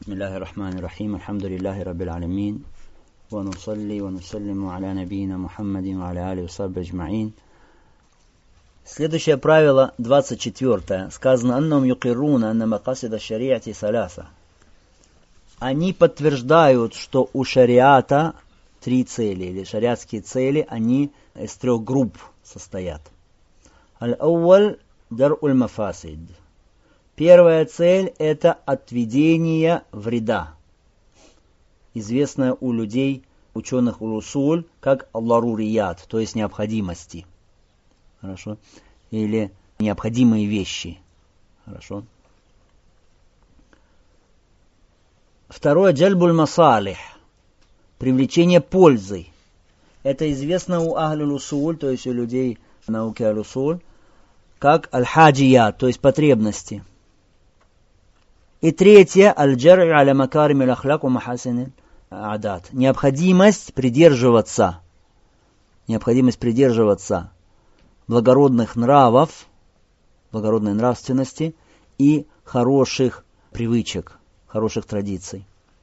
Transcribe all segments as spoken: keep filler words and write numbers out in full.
بسم الله الرحمن الرحيم الحمد لله رب العالمين ونصلي ونسلم على نبينا محمد وعلى آله وصحبه أجمعين. Следующее правило, двадцать четвёртое. Сказано: «Аннам юкирруна анна макасида шариати саляса». Они подтверждают, что у шариата три цели, или шариатские цели, они из трех групп состоят. Аль-ауваль дар'уль мафасид. Первая цель – это отведение вреда, известная у людей, ученых улусуль, как ларурият, то есть необходимости. Хорошо? Или необходимые вещи. Хорошо? Второе – джальбуль масалих, привлечение пользы. Это известно у ахлюл усуль, то есть у людей науки аль-усуль, как аль-хаджият, то есть потребности. И третье, аль-джар'у аля макарим аль-ахляк ва махасин адат. Необходимость придерживаться, необходимость придерживаться благородных нравов, благородной нравственности и хороших привычек, хороших традиций,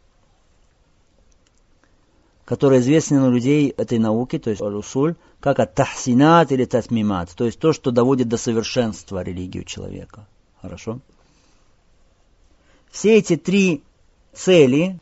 которые известны у людей этой науки, то есть аль-усуль, как ат-тахсинат или татмимат, то есть то, что доводит до совершенства религию человека. Хорошо? Все эти три цели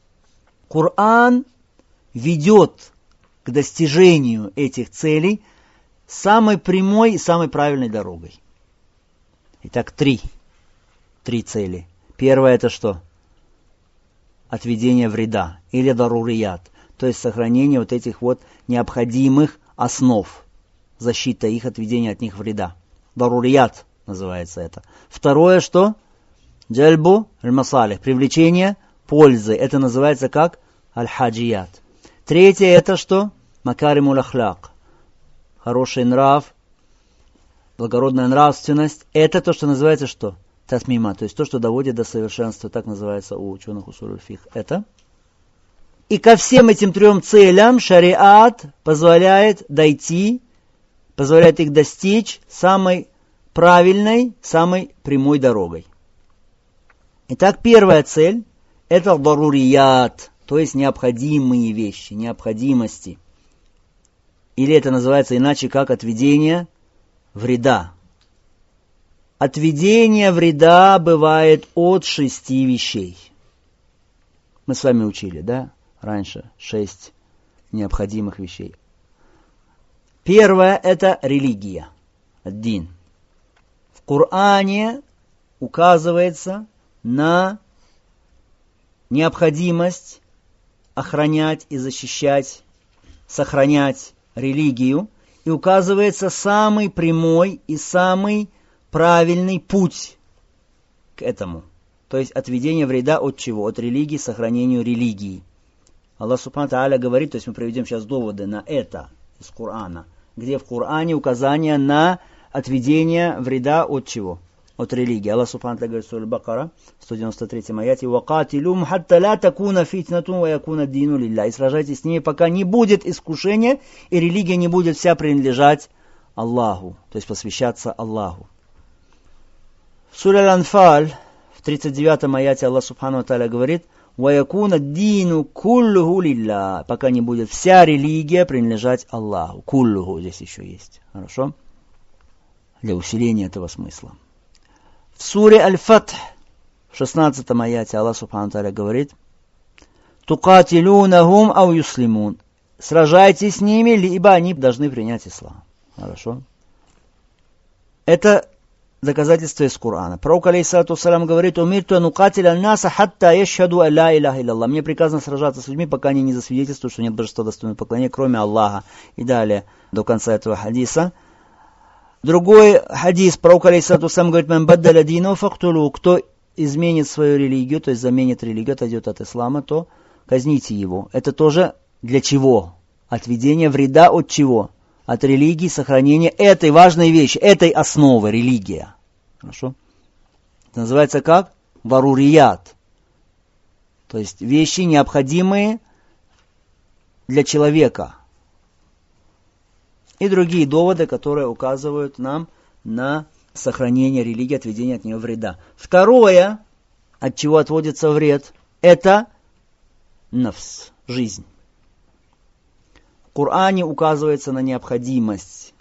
Коран ведет к достижению этих целей самой прямой и самой правильной дорогой. Итак, три. Три цели. Первое – это что? Отведение вреда или дарурият, то есть сохранение вот этих вот необходимых основ, защита их, отведение от них вреда. Дарурият называется это. Второе – что? Джальбу аль-масалих, привлечение пользы. Это называется как аль-хаджият. Третье это что? Макаримуль ахляк. Хороший нрав, благородная нравственность. Это то, что называется что? Тасмима, то есть то, что доводит до совершенства. Так называется у ученых усуль фикх. Это. И ко всем этим трем целям шариат позволяет дойти, позволяет их достичь самой правильной, самой прямой дорогой. Итак, первая цель – это дарурият, то есть необходимые вещи, необходимости. Или это называется иначе как отведение вреда. Отведение вреда бывает от шести вещей. Мы с вами учили, да, раньше, шесть необходимых вещей. Первое – это религия, ад-дин. В Коране указывается на необходимость охранять и защищать, сохранять религию, и указывается самый прямой и самый правильный путь к этому. То есть отведение вреда от чего? От религии, сохранению религии. Аллах Субхану Тааля говорит, то есть мы приведем сейчас доводы на это из Корана, где в Коране указание на отведение вреда от чего? От религии. Аллах Субхану Тааля говорит в суре Бакара, сто девяносто третьем аяте: «Вакатилум хатта ла такуна фитнатун ва якуна дину лилля». И сражайтесь с ними, пока не будет искушения, и религия не будет вся принадлежать Аллаху, то есть посвящаться Аллаху. В суре Аль-Анфаль, в тридцать девятом аяте Аллах Субхану Тааля говорит: «Ва якуна дину куллуху лилля», пока не будет вся религия принадлежать Аллаху. Куллуху здесь еще есть. Хорошо? Для усиления этого смысла. В суре Аль-Фатх, в шестнадцатом аяте Аллах Субхану Тааля говорит: «Тукатилунахум ау юслимун». Сражайтесь с ними, либо они должны принять ислам. Хорошо? Это доказательство из Корана. Пророк алейхиссалату вассалям говорит: «Умирту анукатиля аль-наса хатта яшхаду алла иляха илlallah». Мне приказано сражаться с людьми, пока они не засвидетельствуют, что нет божества достойного поклонения, кроме Аллаха. И далее, до конца этого хадиса. Другой хадис, пророк алейхиссалату вассалям говорит: «Ман баддаля динаху фактулу». Кто изменит свою религию, то есть заменит религию, отойдет от ислама, то казните его. Это тоже для чего? Отведение вреда от чего? От религии, сохранения этой важной вещи, этой основы, религия. Хорошо? Это называется как? Дарурият. То есть вещи, необходимые для человека. И другие доводы, которые указывают нам на сохранение религии, отведение от нее вреда. Второе, от чего отводится вред, это нафс, жизнь. В Коране указывается на необходимость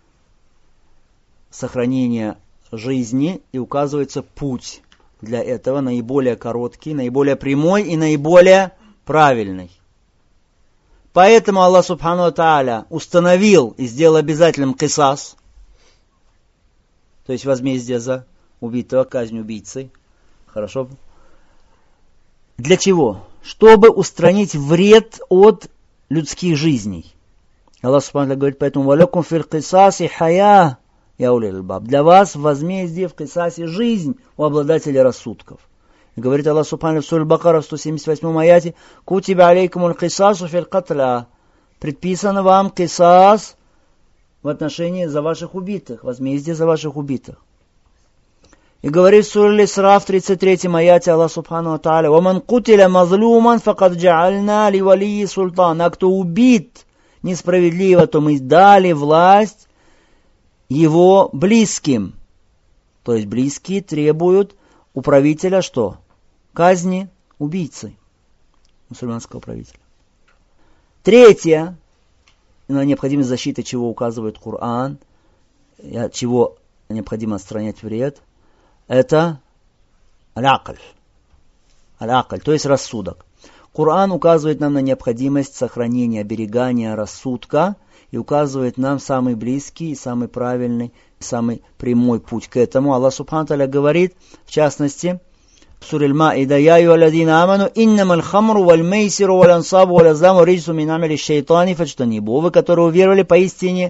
сохранения жизни и указывается путь для этого, наиболее короткий, наиболее прямой и наиболее правильный. Поэтому Аллах Субхану ва Тааля установил и сделал обязательным кисас, то есть возмездие за убитого, казнь убийцы. Хорошо? Для чего? Чтобы устранить вред от людских жизней. Аллах Субхану ва Тааля говорит, поэтому «Валякум фил кисаси хая». Для вас возмездие в кисасе жизнь у обладателей рассудков. И говорит Аллах Субхану в суре Аль-Бакара в сто семьдесят восьмом аяте: «Кутиба алейкумуль кисасу фил катля». Предписано вам кисас в отношении за ваших убитых, возмездие за ваших убитых. И говорит в суре Аль-Исра в тридцать третьем аяте Аллах Субхану ва Тааля: «Ваман кутиля мазлуман факад джа'альна ли валии султан». А кто убит несправедливо, то мы дали власть его близким. То есть близкие требуют у правителя что? Казни убийцы, мусульманского правителя. Третье, на необходимость защиты, чего указывает Коран, и от чего необходимо отстранять вред, это аль-акль. Аль-акль, то есть рассудок. Коран указывает нам на необходимость сохранения, оберегания рассудка и указывает нам самый близкий и самый правильный, самый прямой путь к этому. Аллах Субхану Тааля говорит, в частности, в суре Аль-Маида: «Я айюхаллазина аману, иннамаль хамру валь мейсиру валь ансабу валь азламу риджсу мин амали шайтани фаджтанибу». Вы, которые уверовали, поистине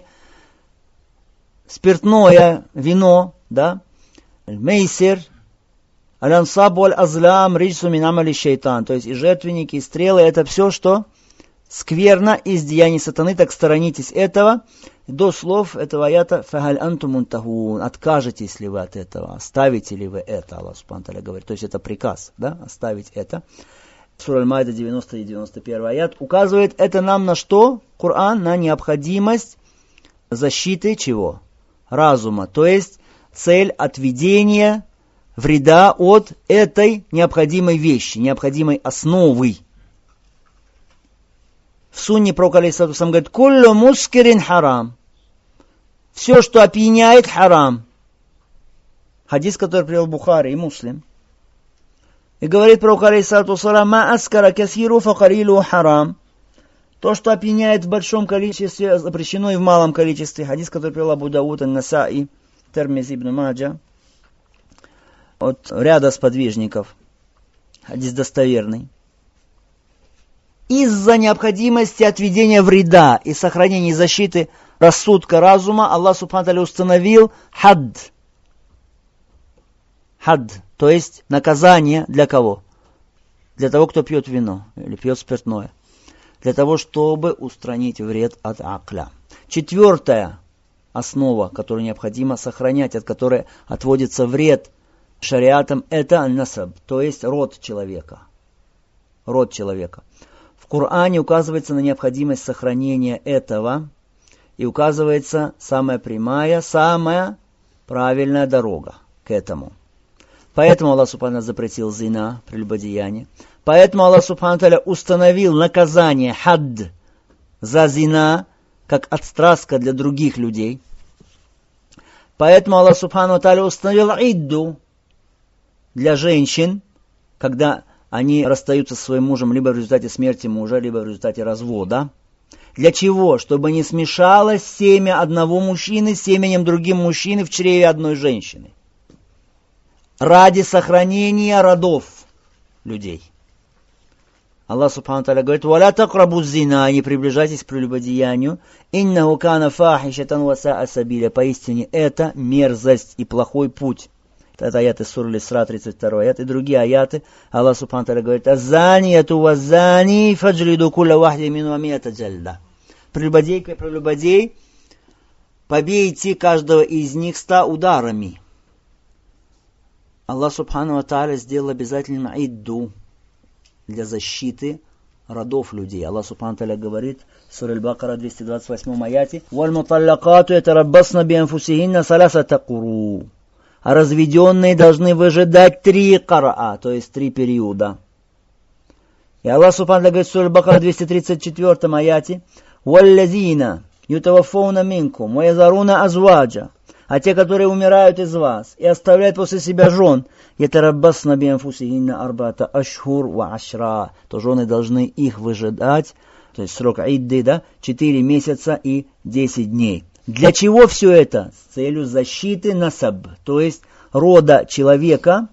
спиртное, вино, да, мейсир, аль-ансабу валь азлам риджсу мин амали шайтан, то есть и жертвенники, и стрелы, это все, что скверно из деяний сатаны, так сторонитесь этого. До слов этого аята «Фахаль антум мунтахун». Откажетесь ли вы от этого? Оставите ли вы это? Аллах Субхану ва Тааля говорит. То есть это приказ, да? Оставить это. Сура Аль-Майда девяностый и девяносто первый аят указывает это нам на что? Коран на необходимость защиты чего? Разума. То есть цель отведения вреда от этой необходимой вещи, необходимой основы. В сунне пророк алейхиссалату вассалам говорит: «Куллю мускирин харам». Все, что опьяняет, харам. Хадис, который привел Бухари и Муслим. И говорит пророк алейхиссалату вассалам: «Ма аскара касиру факалилу харам». То, что опьяняет в большом количестве, запрещено и в малом количестве. Хадис, который привел Абу Дауд, Ан-Насаи, Термизи, Ибн Маджа. От ряда сподвижников. Хадис достоверный. Из-за необходимости отведения вреда и сохранения защиты рассудка, разума, Аллах Субхану ва Тааля установил хадд. Хадд, то есть наказание для кого? Для того, кто пьет вино или пьет спиртное. Для того, чтобы устранить вред от акля. Четвертая основа, которую необходимо сохранять, от которой отводится вред шариатом, это аль-насаб, то есть род человека. Род человека. В Коране указывается на необходимость сохранения этого и указывается самая прямая, самая правильная дорога к этому. Поэтому Аллах Субхану запретил зина, прелюбодеяние. Поэтому Аллах Субхану Тааля установил наказание хадд за зина, как отстраска для других людей. Поэтому Аллах Субхану Тааля установил идду для женщин, когда они расстаются со своим мужем либо в результате смерти мужа, либо в результате развода. Для чего? Чтобы не смешалось семя одного мужчины с семенем другим мужчины в чреве одной женщины. Ради сохранения родов людей. Аллах Субхану Тааля говорит: «Валя такрабу зина», не приближайтесь к прелюбодеянию. «Иннаху кана фахишатан ва саа сабиля», поистине это мерзость и плохой путь. Это аяты сура Аль-Исра, тридцать второй аят, и другие аяты. Аллах Субхану Тааля говорит: «Азанияту вазани фаджлиду кулля вахди минхума миата джальда». Прелюбодейка и прелюбодей, побейте каждого из них ста ударами. Аллах Субхану Тааля сделал обязательным идду для защиты родов людей. Аллах Субхану Тааля говорит в суре Аль-Бакара двести двадцать восьмом аяте: «Валь-муталлакату ятараббасна бианфусихинна саласата куру». А разведенные должны выжидать три караа, то есть три периода. И Аллах Субхану говорит в суре Бакара двести тридцать четвёртом аяте: «Валлазина ютаваффауна минкум, ваязаруна азваджа». А те, которые умирают из вас и оставляют после себя жен, ятараббасна бианфусихинна арбата ашхур ва ашра, то жены должны их выжидать, то есть срок идды, да, четыре месяца и десять дней. Для чего все это? С целью защиты насаб, то есть рода человека.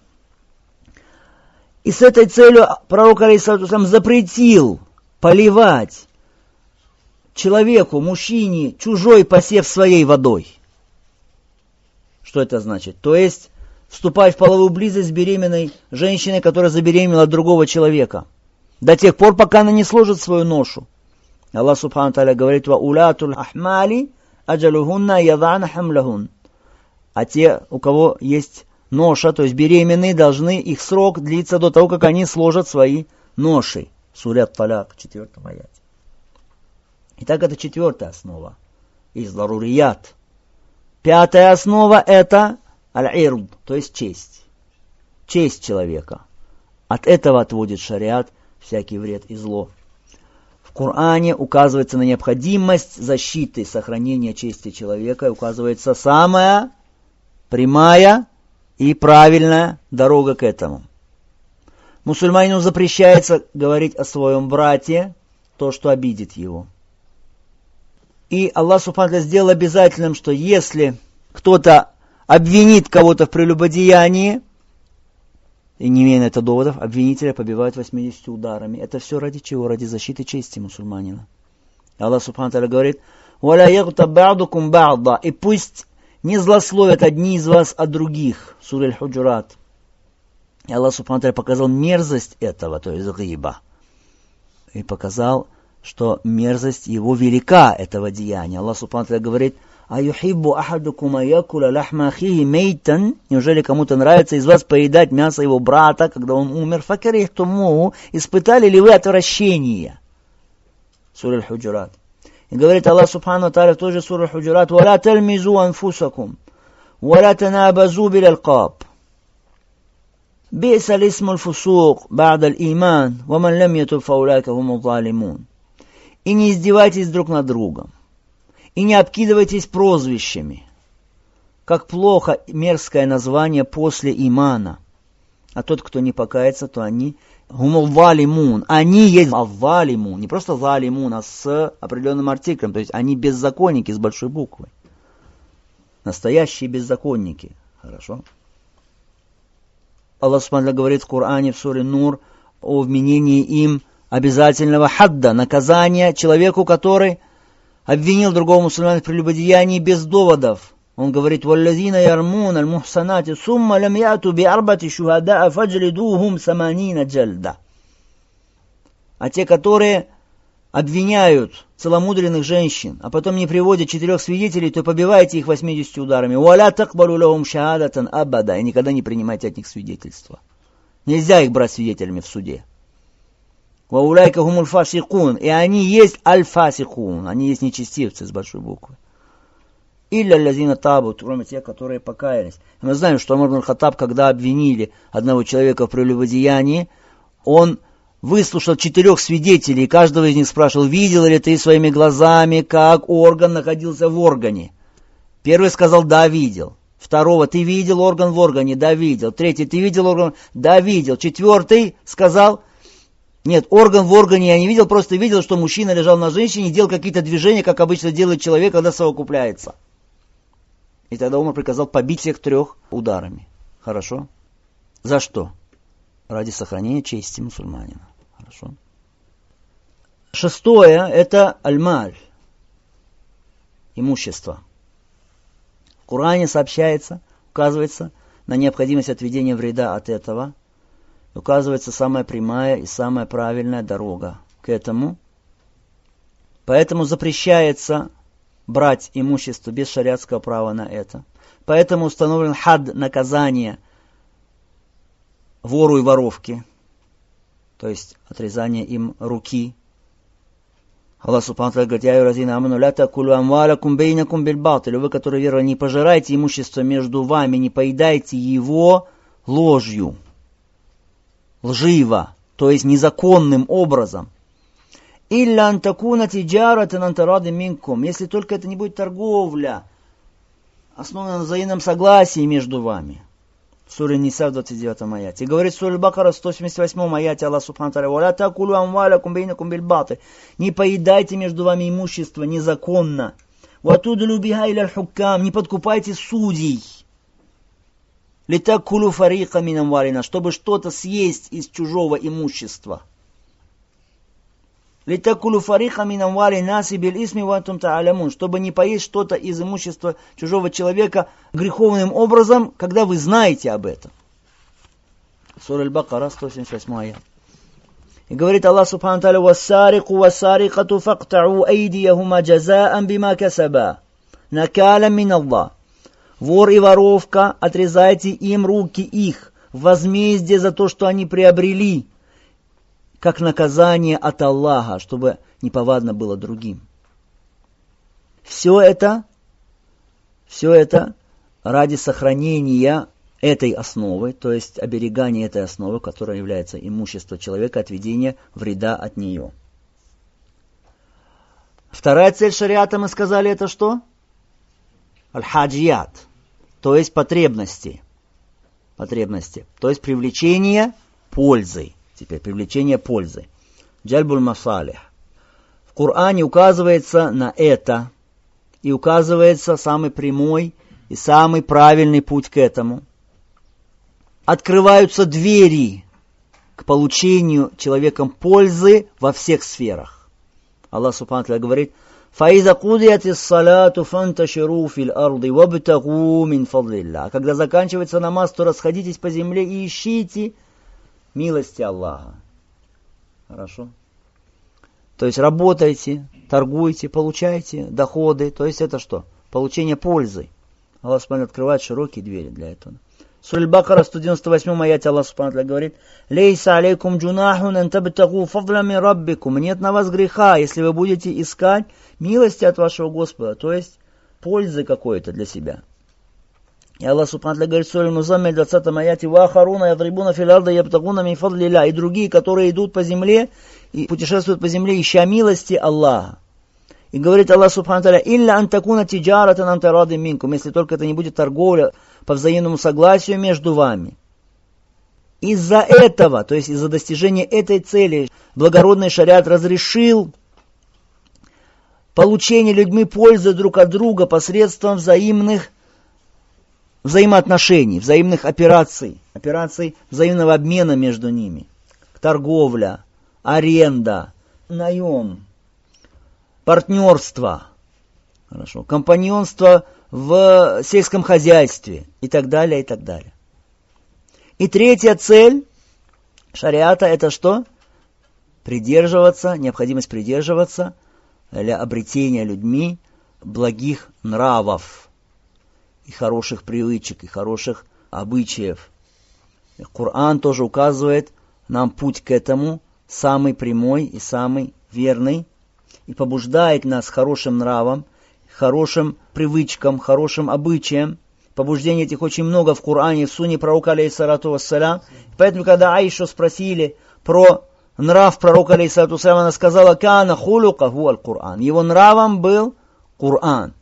И с этой целью пророк алейхиссалату запретил поливать человеку, мужчине, чужой посев своей водой. Что это значит? То есть вступать в половую близость с беременной женщиной, которая забеременела от другого человека, до тех пор, пока она не сложит свою ношу. Аллах Субхану Тааля говорит: «Ва улатуль ахмали аджалухунна ядана хамлахун». А те, у кого есть ноша, то есть беременные, должны, их срок длиться до того, как они сложат свои ноши. Сура Ат-Таляк, четвертом аяте. Итак, это четвертая основа из дарурият. Пятая основа – это аль-ирд, то есть честь. Честь человека. От этого отводит шариат всякий вред и зло. В Коране указывается на необходимость защиты и сохранения чести человека, и указывается самая прямая и правильная дорога к этому. Мусульманину запрещается говорить о своем брате то, что обидит его. И Аллах Субхану сделал обязательным, что если кто-то обвинит кого-то в прелюбодеянии, и не имея на это доводов, обвинителя побивают восьмидесятью ударами. Это все ради чего? Ради защиты чести мусульманина. Аллах Субхану говорит: «Валя ягтаб ба'дукум ба'да». И пусть не злословят одни из вас от других. Сура Аль-Худжурат. И Аллах Субхану показал мерзость этого, то есть гиба. И показал, что мерзость его велика, этого деяния. Аллах Субхану говорит: «Аюхиббу ахадукум аякуля лахма ахихи мейтан». Неужели кому-то нравится из вас поедать мясо его брата, когда он умер? Факарихтуму. Испытали ли вы отвращение? Сура Аль-Худжурат. И говорит Аллах Субхану Тааля в той же суре Аль-Худжурат: «Валя тальмизу анфусакум, валя танабазу бил алкаб. Би'са лисмул фусук ба'даль иман, ва ман лам ятуб фаулайка хумул залимун». И не издевайтесь друг над другом, и не обкидывайтесь прозвищами, как плохо мерзкое название после имана. А тот, кто не покается, то они хумул залимун. Они есть залимун, не просто залимун, а с определенным артиклем, то есть они беззаконники с большой буквы. Настоящие беззаконники. Хорошо? Аллах Субхану говорит в Коране в суре Нур о вменении им обязательного хадда, наказания человеку, который обвинил другого мусульманина в прелюбодеянии без доводов. Он говорит: «Валлазина ярмун аль-мухсанати сумма лам яту би арбати шухадаа фаджлидухум саманина джальда». А те, которые обвиняют целомудренных женщин, а потом не приводят четырех свидетелей, то побивайте их восьмидесятью ударами. «Валя такбалу лахум шахадатан абада». И никогда не принимайте от них свидетельства. Нельзя их брать свидетелями в суде. «Ваулайка хумуль фасикун». И они есть аль-фасикун. Они есть нечестивцы с большой буквы. «Илля лазина табут», кроме тех, которые покаялись. И мы знаем, что Умар ибн Хаттаб, когда обвинили одного человека в прелюбодеянии, он выслушал четырех свидетелей, и каждого из них спрашивал: «Видел ли ты своими глазами, как орган находился в органе?» Первый сказал: «Да, видел». Второго: «Ты видел орган в органе?» «Да, видел». Третий: «Ты видел орган?» «Да, видел». Четвертый сказал: «Нет, орган в органе я не видел, просто видел, что мужчина лежал на женщине и делал какие-то движения, как обычно делает человек, когда совокупляется». И тогда Умар приказал побить всех трех ударами. Хорошо? За что? Ради сохранения чести мусульманина. Хорошо? Шестое – это аль-маль. Имущество. В Коране сообщается, указывается на необходимость отведения вреда от этого. Указывается самая прямая и самая правильная дорога к этому. Поэтому запрещается брать имущество без шариатского права на это. Поэтому установлен хад, наказание вору и воровке, то есть отрезание им руки. Аллах Субхану ва Тааля говорит: «Я юразина аману ля такулу амвалакум бейнакум бильбатиль». Вы, которые веровали, не пожирайте имущество между вами, не поедайте его ложью. Лживо. то есть незаконным образом. «Илля антакуна тиджаратан антарады минкум», если только это не будет торговля, основанная на взаимном согласии между вами. Сура Ниса в двадцать девятом аяте. И говорит Сура Аль-Бакара в сто семьдесят восьмом аяте Аллах Субхану Тааля: «Ва ла такулу амвалякум бейнакум биль-батиль». Не поедайте между вами имущество незаконно. «Ва тудлу биха иля аль-хуккам». Не подкупайте судей. «Литакулу фариqa мин амвалина», чтобы что-то съесть из чужого имущества. «Литакулу фариqa мин амвали наси биль исми ва антум та'алямун», чтобы не поесть что-то из имущества чужого человека греховным образом, когда вы знаете об этом. Сура Аль-Бакара, сто семьдесят восьмой аят. И говорит Аллах Субхану Тааля: «Вассарику вассарикату фактау айдияхума джазаан бима касаба, накалам мин Аллах». Вор и воровка, отрезайте им руки их, возмездие за то, что они приобрели, как наказание от Аллаха, чтобы неповадно было другим. Все это, все это ради сохранения этой основы, то есть оберегания этой основы, которая является имущество человека, от ведения вреда от нее. Вторая цель шариата, мы сказали, это что? Аль-хаджият, то есть потребности. Потребности, то есть привлечение пользы. Теперь привлечение пользы. Джальбуль масалих. В Коране указывается на это, и указывается самый прямой и самый правильный путь к этому. Открываются двери к получению человеком пользы во всех сферах. Аллах Субхану Тааля говорит: «Фаиза кудиятис салату фанташиру фил арди вабтагу мин фадлилля». Когда заканчивается намаз, то расходитесь по земле и ищите милости Аллаха. Хорошо? То есть работайте, торгуйте, получайте доходы. То есть это что? Получение пользы. Аллах Субхану открывает широкие двери для этого. Сура Аль-Бакара, сто девяносто восьмом аяте Аллах Субхану говорит: «Лейса алейкум джунахун ан табтагу фадла мин раббикум». Нет на вас греха, если вы будете искать милости от вашего Господа, то есть пользы какой-то для себя. И Аллах Субхану говорит в Суре Аль-Музаммиль, двадцатом аяте: «Ва ахаруна ядрибуна фил арди ябтагуна мин фадлилля». И другие, которые идут по земле и путешествуют по земле, ища милости Аллаха. И говорит Аллах Субхану Тааля: «Илля антакуна тиджаратан антарады минкум», если только это не будет торговля по взаимному согласию между вами. Из-за этого, то есть из-за достижения этой цели, благородный шариат разрешил получение людьми пользы друг от друга посредством взаимных взаимоотношений, взаимных операций, операций взаимного обмена между ними. Торговля, аренда, наем, партнерство, хорошо, компаньонство в сельском хозяйстве и так далее, и так далее. И третья цель шариата — это что? Придерживаться, необходимость придерживаться для обретения людьми благих нравов и хороших привычек, и хороших обычаев. Коран тоже указывает нам путь к этому, самый прямой и самый верный, и побуждает нас хорошим нравам, хорошим привычкам, хорошим обычаям. Побуждений этих очень много в Коране, в сунне пророка алейхиссалату вассалям. Поэтому, когда Аишу спросили про нрав пророка алейхиссалату вассалям, она сказала: «Кана хулукаху аль-Кур'ан». Его нравом был Коран.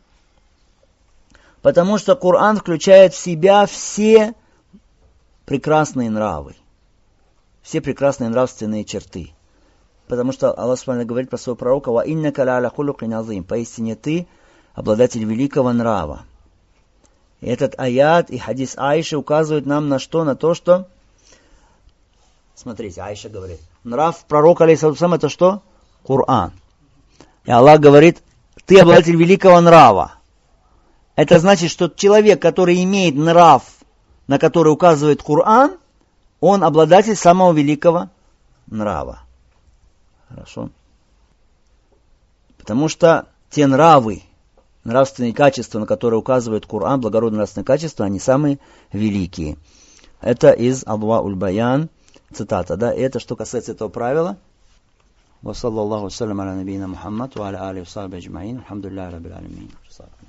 Потому что Коран включает в себя все прекрасные нравы, все прекрасные нравственные черты. Потому что Аллах Субхану говорит про своего пророка: «Ва иннака ля аля хулукин азим». Поистине ты обладатель великого нрава. И этот аят и хадис Аиши указывают нам на что? На то, что... Смотрите, Аиша говорит: нрав пророка алейхиссалам — это что? Коран. И Аллах говорит: ты обладатель великого нрава. Это значит, что человек, который имеет нрав, на который указывает Коран, он обладатель самого великого нрава. Хорошо? Потому что те нравы, нравственные качества, на которые указывает Коран, благородные нравственные качества, они самые великие. Это из Адвауль Баян, цитата, да, и это что касается этого правила. Ва саллаллаху салям аля набийна Мухаммад ва аля алихи ва сахбихи аджмаин. Алхамдулиллахи раббил алямин.